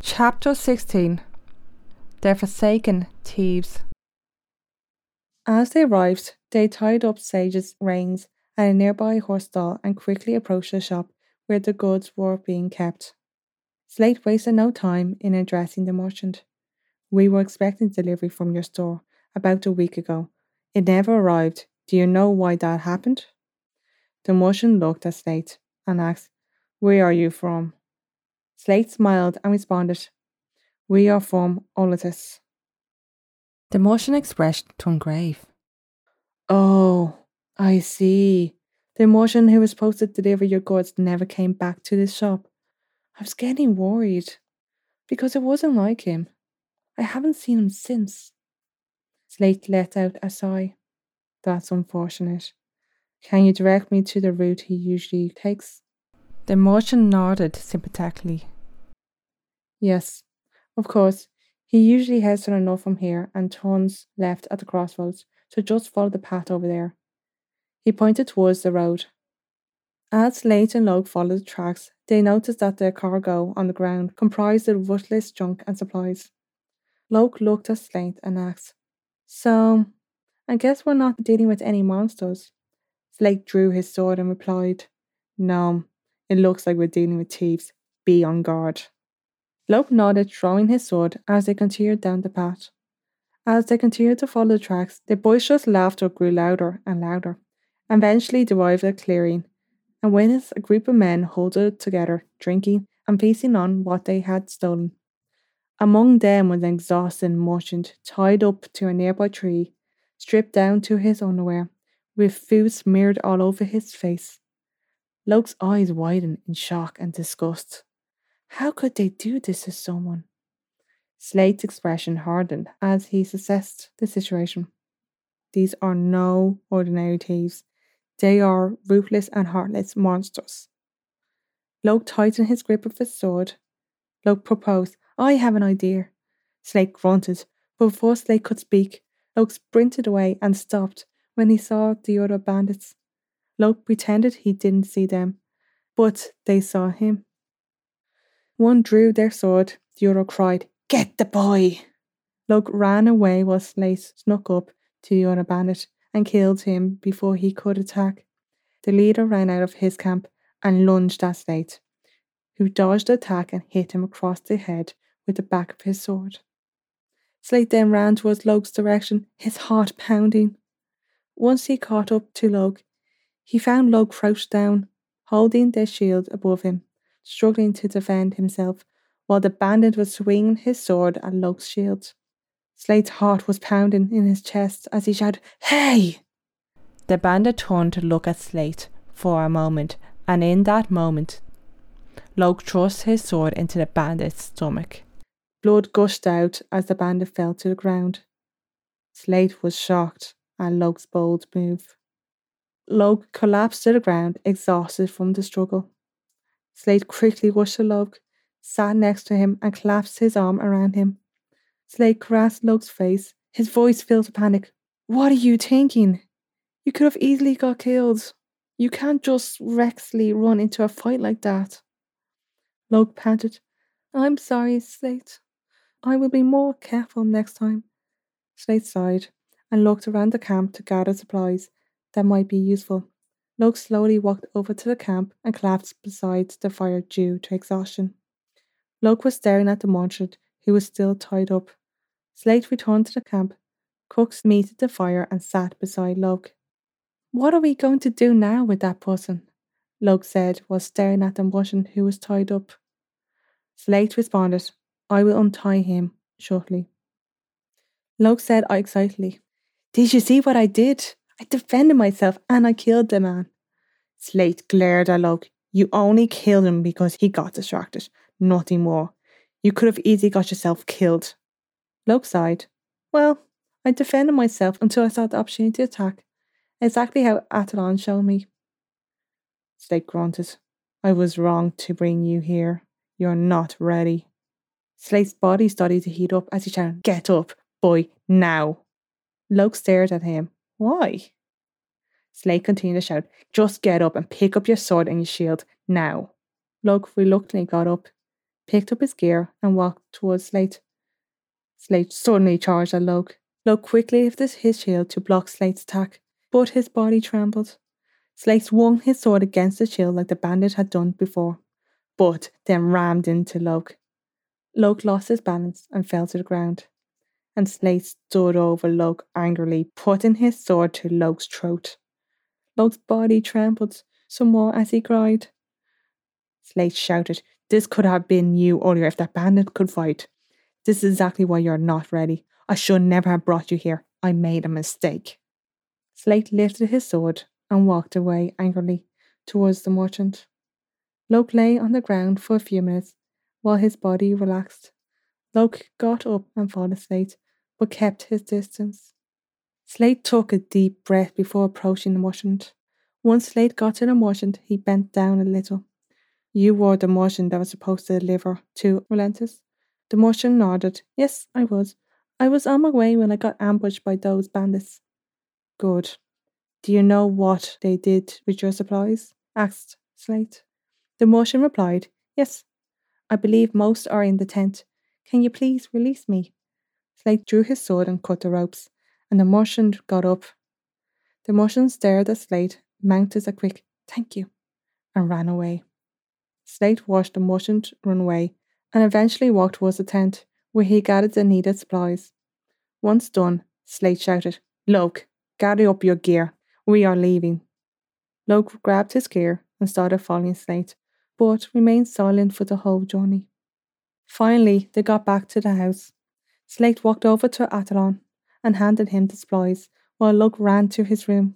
Chapter 16. Their Forsaken Thieves. As they arrived, they tied up Sage's reins at a nearby horse stall and quickly approached the shop where the goods were being kept. Slate wasted no time in addressing the merchant. "We were expecting delivery from your store about a week ago. It never arrived. Do you know why that happened?" The merchant looked at Slate and asked, "Where are you from?" Slate smiled and responded, "We are from Olatus." The merchant expressed turned grave. "Oh, I see. The merchant who was supposed to deliver your goods never came back to this shop. I was getting worried, because it wasn't like him. I haven't seen him since." Slate let out a sigh. "That's unfortunate. Can you direct me to the route he usually takes?" The merchant nodded sympathetically. "Yes, of course. He usually heads to the north from here and turns left at the crossroads, so just follow the path over there." He pointed towards the road. As Slate and Logue followed the tracks, they noticed that their cargo on the ground comprised of worthless junk and supplies. Logue looked at Slate and asked, "So, I guess we're not dealing with any monsters?" Slate drew his sword and replied, "No, it looks like we're dealing with thieves. Be on guard." Logue nodded, drawing his sword as they continued down the path. As they continued to follow the tracks, their boisterous laughter grew louder and louder, and eventually they arrived at a clearing, and witnessed a group of men huddled together, drinking and feasting on what they had stolen. Among them was an exhausted merchant tied up to a nearby tree, stripped down to his underwear, with food smeared all over his face. Logue's eyes widened in shock and disgust. How could they do this to someone? Slate's expression hardened as he assessed the situation. These are no ordinary thieves. They are ruthless and heartless monsters. Logue tightened his grip of his sword. Logue proposed, "I have an idea." Slate grunted, but before Slate could speak, Logue sprinted away and stopped when he saw the other bandits. Logue pretended he didn't see them, but they saw him. One drew their sword, the other cried, "Get the boy!" Logue ran away while Slate snuck up to the other bandit and killed him before he could attack. The leader ran out of his camp and lunged at Slate, who dodged the attack and hit him across the head with the back of his sword. Slate then ran towards Logue's direction, his heart pounding. Once he caught up to Logue, he found Logue crouched down, holding their shield above him, struggling to defend himself, while the bandit was swinging his sword at Logue's shield. Slate's heart was pounding in his chest as he shouted, "Hey!" The bandit turned to look at Slate for a moment, and in that moment, Logue thrust his sword into the bandit's stomach. Blood gushed out as the bandit fell to the ground. Slate was shocked at Logue's bold move. Logue collapsed to the ground, exhausted from the struggle. Slate quickly rushed to Logue, sat next to him and clasped his arm around him. Slate caressed Logue's face, his voice filled with panic. "What are you thinking? You could have easily got killed. You can't just recklessly run into a fight like that." Logue panted, "I'm sorry, Slate. I will be more careful next time." Slate sighed and looked around the camp to gather supplies that might be useful. Logue slowly walked over to the camp and collapsed beside the fire due to exhaustion. Logue was staring at the merchant, who was still tied up. Slate returned to the camp, cooked meat at the fire and sat beside Logue. "What are we going to do now with that person?" Logue said while staring at the merchant who was tied up. Slate responded, "I will untie him shortly." Logue said excitedly, "Did you see what I did? I defended myself and I killed the man." Slate glared at Logue. "You only killed him because he got distracted, nothing more. You could have easily got yourself killed." Logue sighed. "Well, I defended myself until I saw the opportunity to attack. Exactly how Attalon showed me." Slate grunted. "I was wrong to bring you here. You're not ready." Slate's body started to heat up as he shouted, "Get up, boy, now." Logue stared at him. "Why?" Slate continued to shout, "Just get up and pick up your sword and your shield, now." Logue reluctantly got up. picked up his gear and walked towards Slate. Slate suddenly charged at Loke. Loke quickly lifted his shield to block Slate's attack, but his body trembled. Slate swung his sword against the shield like the bandit had done before, but then rammed into Loke. Loke lost his balance and fell to the ground, and Slate stood over Loke angrily, putting his sword to Loke's throat. Loke's body trembled some more as he cried. Slate shouted, "This could have been you earlier if that bandit could fight. This is exactly why you're not ready. I should never have brought you here. I made a mistake." Slate lifted his sword and walked away angrily towards the merchant. Loke lay on the ground for a few minutes while his body relaxed. Loke got up and followed Slate, but kept his distance. Slate took a deep breath before approaching the merchant. Once Slate got to the merchant, he bent down a little. "You were the merchant that was supposed to deliver to Relentus?" The merchant nodded. "Yes, I was. I was on my way when I got ambushed by those bandits." "Good. Do you know what they did with your supplies?" asked Slate. The merchant replied, "Yes, I believe most are in the tent. Can you please release me?" Slate drew his sword and cut the ropes, and the merchant got up. The merchant stared at Slate, mounted a quick "thank you," and ran away. Slate watched the merchant run away and eventually walked towards the tent, where he gathered the needed supplies. Once done, Slate shouted, "Loke, gather up your gear. We are leaving." Loke grabbed his gear and started following Slate, but remained silent for the whole journey. Finally, they got back to the house. Slate walked over to Attalon and handed him the supplies, while Loke ran to his room.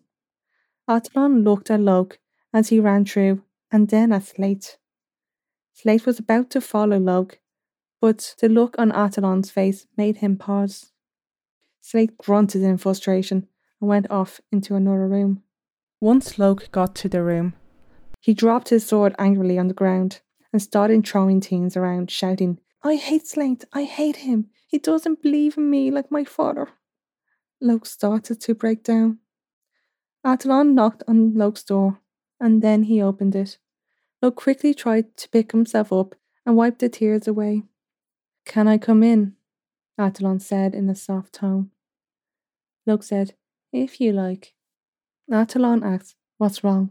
Attalon looked at Loke as he ran through, and then at Slate. Slate was about to follow Loke, but the look on Attalon's face made him pause. Slate grunted in frustration and went off into another room. Once Loke got to the room, he dropped his sword angrily on the ground and started throwing things around, shouting, "I hate Slate, I hate him. He doesn't believe in me like my father." Loke started to break down. Attalon knocked on Loke's door, and then he opened it. Loke quickly tried to pick himself up and wipe the tears away. "Can I come in?" Attalon said in a soft tone. Loke said, "If you like." Attalon asked, "What's wrong?"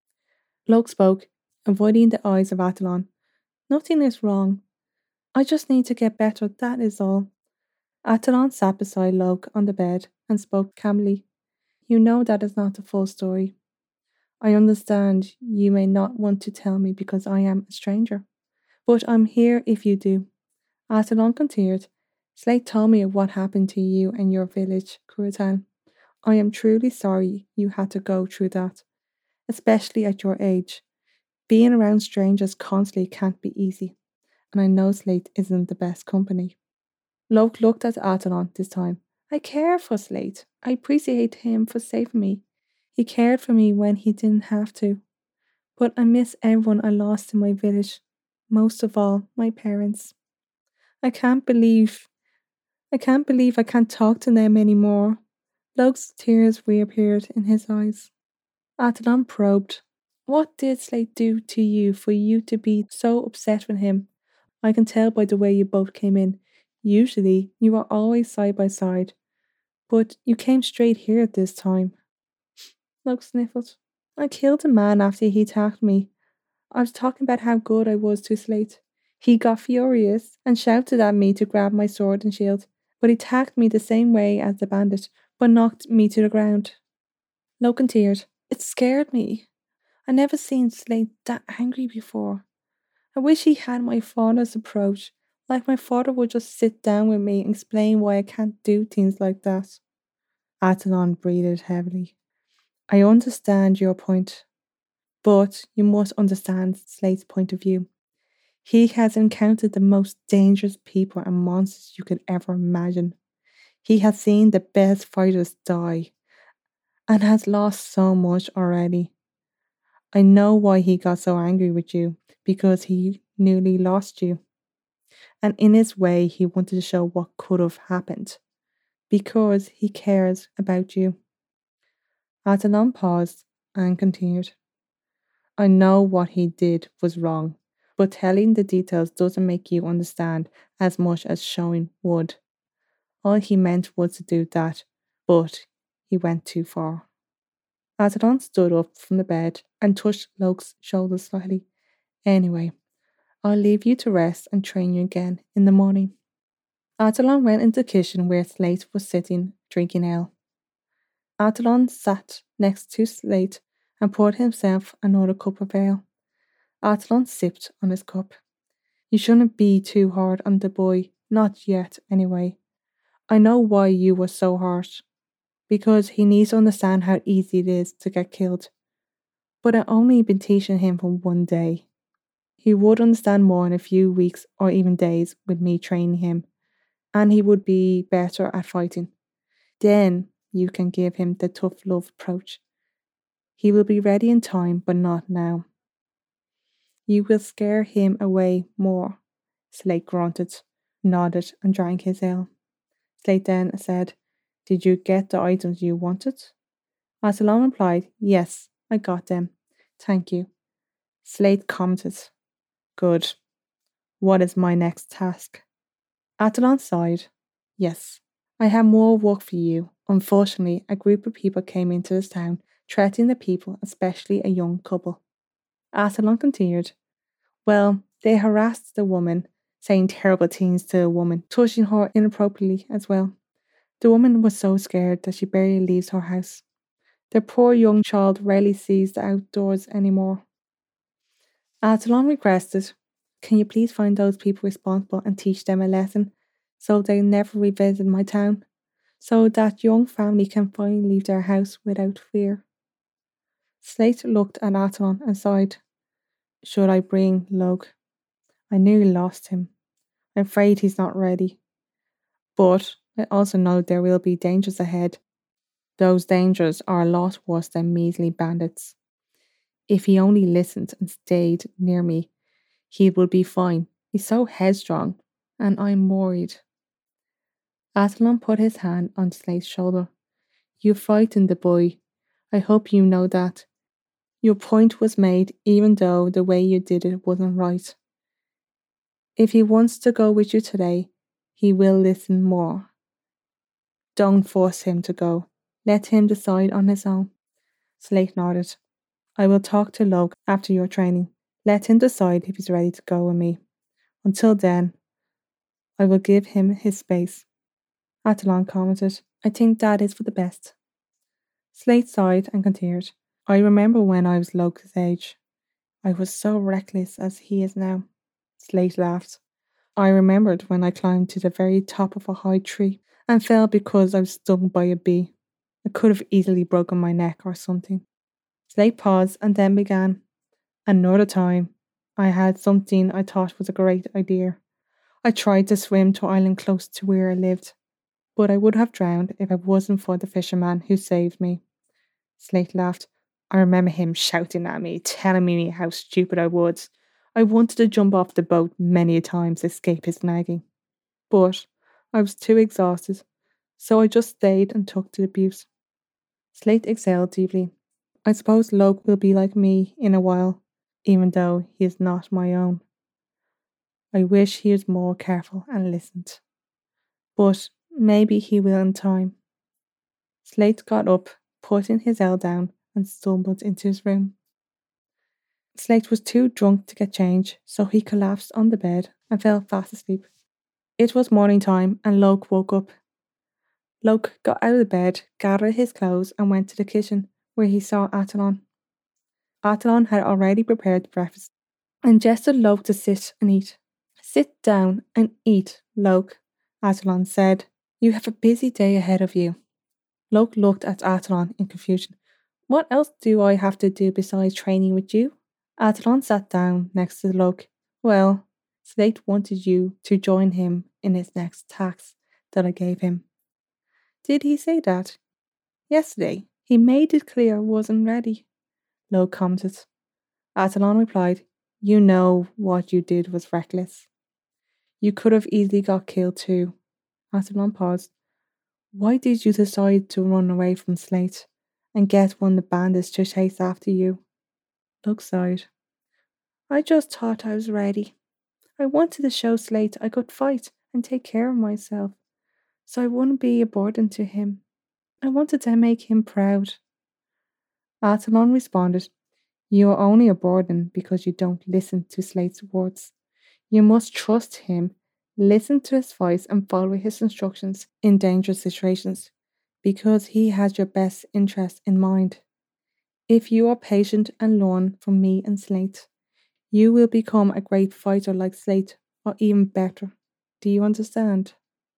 Loke spoke, avoiding the eyes of Attalon. "Nothing is wrong. I just need to get better, that is all." Attalon sat beside Loke on the bed and spoke calmly. "You know that is not the full story. I understand you may not want to tell me because I am a stranger, but I'm here if you do." Attalon continued, "Slate told me of what happened to you and your village, Kurutan. I am truly sorry you had to go through that, especially at your age. Being around strangers constantly can't be easy, and I know Slate isn't the best company." Loke looked at Attalon this time. "I care for Slate. I appreciate him for saving me. He cared for me when he didn't have to. But I miss everyone I lost in my village. Most of all, my parents. I can't believe I can't talk to them anymore." Loke's tears reappeared in his eyes. Attalon probed. "What did Slate do to you for you to be so upset with him? I can tell by the way you both came in. Usually, you are always side by side, but you came straight here this time." Loke sniffled. "I killed a man after he attacked me. I was talking about how good I was to Slate. He got furious and shouted at me to grab my sword and shield, but he attacked me the same way as the bandit, but knocked me to the ground." Loke teared. "It scared me. I never seen Slate that angry before. I wish he had my father's approach, like my father would just sit down with me and explain why I can't do things like that." Attalon breathed heavily. "I understand your point, but you must understand Slate's point of view. He has encountered the most dangerous people and monsters you could ever imagine. He has seen the best fighters die and has lost so much already. I know why he got so angry with you, because he nearly lost you. And in his way, he wanted to show what could have happened, because he cares about you." Attalon paused and continued. "I know what he did was wrong, but telling the details doesn't make you understand as much as showing would. All he meant was to do that, but he went too far. Attilon stood up from the bed and touched Loke's shoulder slightly. Anyway, I'll leave you to rest and train you again in the morning. Attilon went into the kitchen where Slate was sitting, drinking ale. Attilon sat next to Slate and poured himself another cup of ale. Attilon sipped on his cup. You shouldn't be too hard on the boy, not yet anyway. I know why you were so harsh. Because he needs to understand how easy it is to get killed. But I've only been teaching him for 1 day. He would understand more in a few weeks or even days with me training him, and he would be better at fighting. Then you can give him the tough love approach. He will be ready in time, but not now. You will scare him away more. Slate grunted, nodded, and drank his ale. Slate then said, Did you get the items you wanted? Attilon replied, Yes, I got them. Thank you. Slate commented, Good. What is my next task? Attilon sighed, Yes, I have more work for you. Unfortunately, a group of people came into this town, threatening the people, especially a young couple. Attilon continued, Well, they harassed the woman, saying terrible things to the woman, touching her inappropriately as well. The woman was so scared that she barely leaves her house. The poor young child rarely sees the outdoors anymore. Attilon requested, Can you please find those people responsible and teach them a lesson so they never revisit my town, so that young family can finally leave their house without fear? Slate looked at Attilon and sighed. Should I bring Loke? I nearly lost him. I'm afraid he's not ready. But I also know there will be dangers ahead. Those dangers are a lot worse than measly bandits. If he only listened and stayed near me, he would be fine. He's so headstrong, and I'm worried. Attilon put his hand on Slate's shoulder. You frightened the boy. I hope you know that. Your point was made even though the way you did it wasn't right. If he wants to go with you today, he will listen more. Don't force him to go. Let him decide on his own. Slate nodded. I will talk to Loke after your training. Let him decide if he's ready to go with me. Until then, I will give him his space. Attilon commented, I think that is for the best. Slate sighed and continued, I remember when I was Loke's age. I was so reckless as he is now. Slate laughed. I remembered when I climbed to the very top of a high tree and fell because I was stung by a bee. I could have easily broken my neck or something. Slate paused and then began. Another time, I had something I thought was a great idea. I tried to swim to an island close to where I lived, but I would have drowned if it wasn't for the fisherman who saved me. Slate laughed. I remember him shouting at me, telling me how stupid I was. I wanted to jump off the boat many times to escape his nagging. But I was too exhausted, so I just stayed and took the abuse. Slate exhaled deeply. I suppose Loke will be like me in a while, even though he is not my own. I wish he was more careful and listened. But maybe he will in time. Slate got up, putting his ale down, and stumbled into his room. Slate was too drunk to get change, so he collapsed on the bed and fell fast asleep. It was morning time, and Loke woke up. Loke got out of the bed, gathered his clothes, and went to the kitchen, where he saw Attilon. Attilon had already prepared breakfast, and gestured Loke to sit and eat. Sit down and eat, Loke, Attilon said. You have a busy day ahead of you. Loke looked at Attilon in confusion. What else do I have to do besides training with you? Attilon sat down next to Loke. Well, Slate wanted you to join him in his next task that I gave him. Did he say that? Yesterday. He made it clear I wasn't ready. Loke commented. Attilon replied, You know what you did was reckless. You could have easily got killed too. Attilon paused. Why did you decide to run away from Slate and get one of the bandits to chase after you? Loke sighed. I just thought I was ready. I wanted to show Slate I could fight and take care of myself, so I wouldn't be a burden to him. I wanted to make him proud. Atalon responded, You are only a burden because you don't listen to Slate's words. You must trust him, listen to his voice, and follow his instructions in dangerous situations, because he has your best interest in mind. If you are patient and learn from me and Slate, you will become a great fighter like Slate, or even better. Do you understand?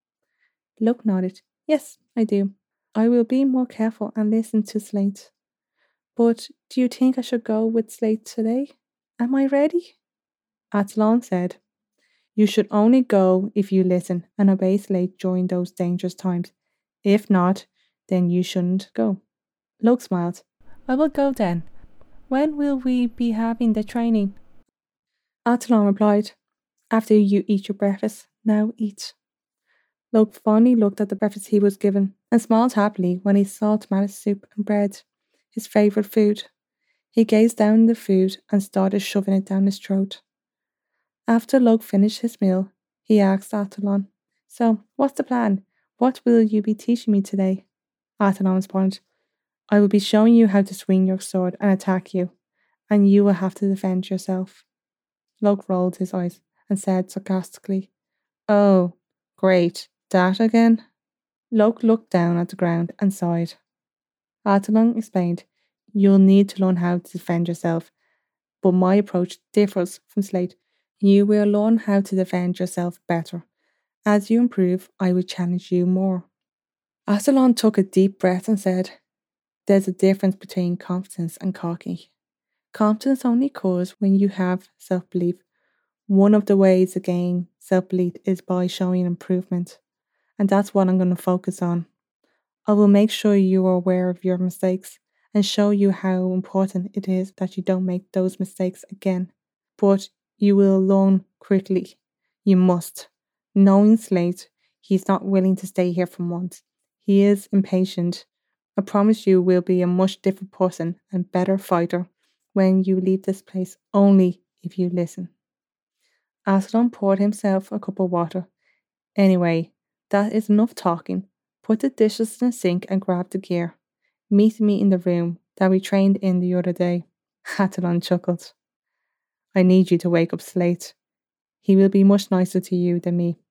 Luke nodded. Yes, I do. I will be more careful and listen to Slate. But do you think I should go with Slate today? Am I ready? Athlon said, You should only go if you listen and obey Slate during those dangerous times. If not, then you shouldn't go. Luke smiled. I will go then. When will we be having the training? Athlon replied, After you eat your breakfast, now eat. Luke fondly looked at the breakfast he was given and smiled happily when he saw tomato soup and bread, his favourite food. He gazed down the food and started shoving it down his throat. After Luke finished his meal, he asked Athlon, So, what's the plan? What will you be teaching me today? Athlon responded, I will be showing you how to swing your sword and attack you, and you will have to defend yourself. Luke rolled his eyes and said sarcastically, Oh, great, that again? Luke looked down at the ground and sighed. Athlon explained, You'll need to learn how to defend yourself, but my approach differs from Slate. You will learn how to defend yourself better. As you improve, I will challenge you more. Athlon took a deep breath and said, There's a difference between confidence and cocky. Confidence only occurs when you have self-belief. One of the ways to gain self-belief is by showing improvement, and that's what I'm going to focus on. I will make sure you are aware of your mistakes and show you how important it is that you don't make those mistakes again. But you will learn quickly. You must. Knowing Slate, he's not willing to stay here for months. He is impatient. I promise you will be a much different person and better fighter when you leave this place, only if you listen. Aslan poured himself a cup of water. Anyway, that is enough talking. Put the dishes in the sink and grab the gear. Meet me in the room that we trained in the other day. Athlon chuckled. I need you to wake up Slate. He will be much nicer to you than me.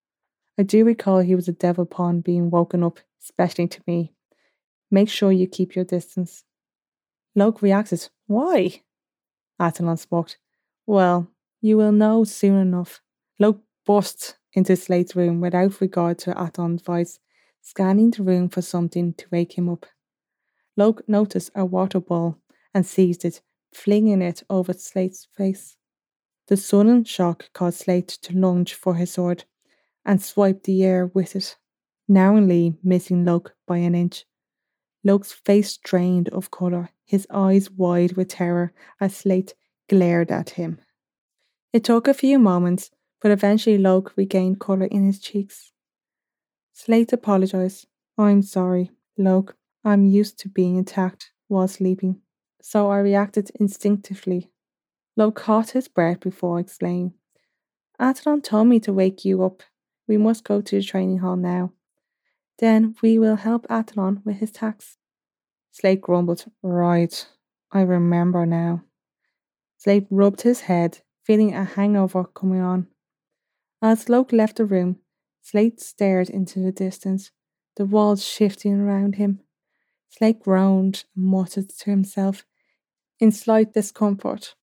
I do recall he was a devil pawn being woken up, especially to me. Make sure you keep your distance. Luke reacted. Why? Athlon spoke. Well, you will know soon enough. Luke burst into Slate's room without regard to Athlon's voice, scanning the room for something to wake him up. Luke noticed a water ball and seized it, flinging it over Slate's face. The sudden shock caused Slate to lunge for his sword and swipe the air with it, narrowly missing Luke by an inch. Luke's face drained of colour, his eyes wide with terror as Slate glared at him. It took a few moments, but eventually Luke regained colour in his cheeks. Slate apologised. I'm sorry, Luke. I'm used to being attacked while sleeping, so I reacted instinctively. Luke caught his breath before explaining. Athlon told me to wake you up. We must go to the training hall now. Then we will help Athlon with his tax. Slate grumbled. Right, I remember now. Slate rubbed his head, feeling a hangover coming on. As Luke left the room, Slate stared into the distance, the walls shifting around him. Slate groaned and muttered to himself in slight discomfort.